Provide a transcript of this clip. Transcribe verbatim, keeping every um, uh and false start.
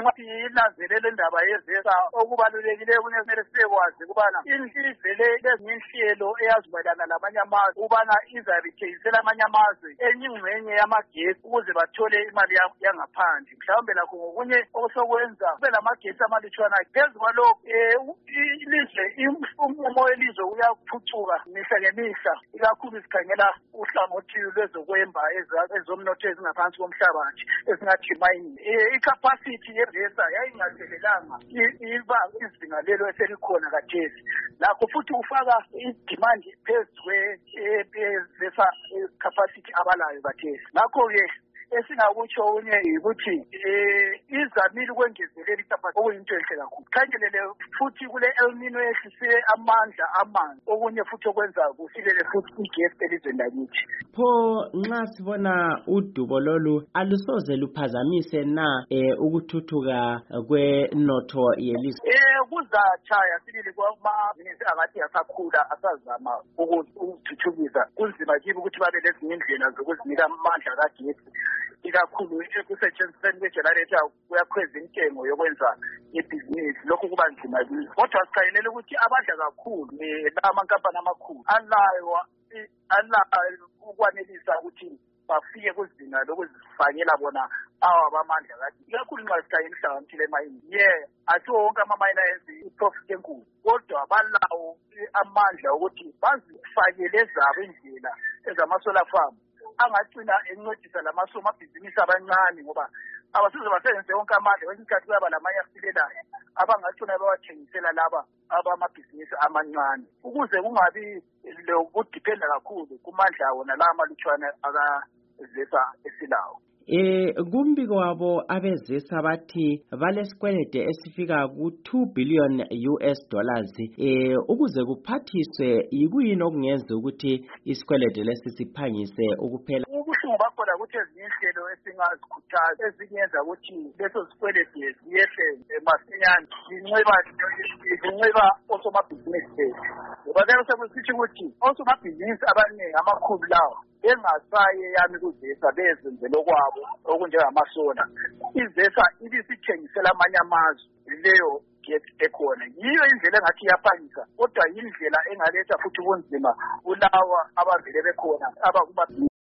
Inanzelele indaba yezesa okubalulekileyo kumele sibekwazi ukubana indivele lezinye inhlelo eyazimayelana lamanye amazwe ukubana izabithengisela amanye amazwe enye ingxenye yamagesi ukuze bathole imali yangaphandle mhlawumbe lakho ngokunye okusokwenza kube lamagesi amalutshwana phezu kwalokho ilizwe umumo welizwe uyaphucuka mihla ngemihla ikakhulu sikhangela uhlangothi lwezokwemba ezomnotho ezingaphansi komhlabathi esingathi mining icapacity yezesa yayingazelelanga iba izinga lelo eselikhona kathesi lakho futhi ufaka idemand phezu kwezesa capacity abalayo kathesi ngakho-ke esingakutsho unye ukuthi izamile ukwengezelela icapacity okuyinto enhle kakhulu khangelele futhi kule El Nino ehlise amandla amanzi okunye futhi okwenza kufikele futhi igesi elizweni lakithi pho nxa sibona udubo lolu alusoze luphazamise na eh, ukuthuthuka kwenotho yelizwe eh kuzatshaya sibili kwamabhizinisi angathi asakhula asazama ukuthuthukisa kunzima kibo ukuthi babe lezinye indlela zokuzinika amandla kagesi ikakhulu ekusetshenzisweni kwegenerator kuyakhweza intengo yokwenza ibhizinisi lokhu kuba nzima kibo kodwa sikhayelele ukuthi abadla kakhulu lamankampani amakhulu alayo alayo ukwanelisa ukuthi bafike kuzinga lokuzifakela bona awabamandla kathi ikakhulu nxa sikhayela inhlanganiso emayini ye atho wonke amamayina enza iprofit enkulu kodwa balawo amandla ukuthi bazifakele ezabo indlela ezama-solar farm angagcina encedisa lamasomabhizinisi abancane ngoba abasize basebenzise wonke amandla kwesinye isikhathi kuyaba lamanye asilelayo abangagcina bewathengisela laba abamabhizinisi amancane ukuze kungabi lokudiphenda kakhulu kumandla wona la amalutshwana akazesa esilawo. Eh kumbiko wabo abezesa bathi balesikwelede esifika ku two billion U S dollars eh ukuze kuphathiswe yikuyini okungenza ukuthi isikwelede lesi siphangise ukuphela ubuhlungu bakhona ukuthi ezinye inhlelo esingazikhuthaza ezingenza ukuthi leso sikwelede siyehle masinyane zinxeba zinxeba osomabhizinisi ngoba lelo sekusithi ukuthi osomabhizinisi abaningi amakhulu lawo engasaye yami kuzesa bezenzela okwabo okunjengamasola izesa ibisithengisela amanye amazwe leyo gesi ekhona yiyo indlela engathi iyaphangisa kodwa yindlela engaletha futhi ubunzima kulawa abavele bekhona abakuba